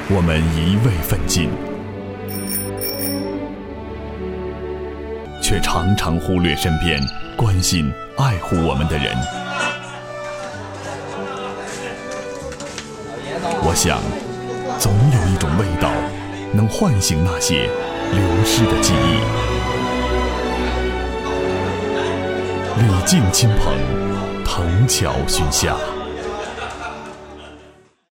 我们一味奋进，却常常忽略身边关心、爱护我们的人。我想，总有一种味道，能唤醒那些流失的记忆。礼敬亲朋，藤桥熏下。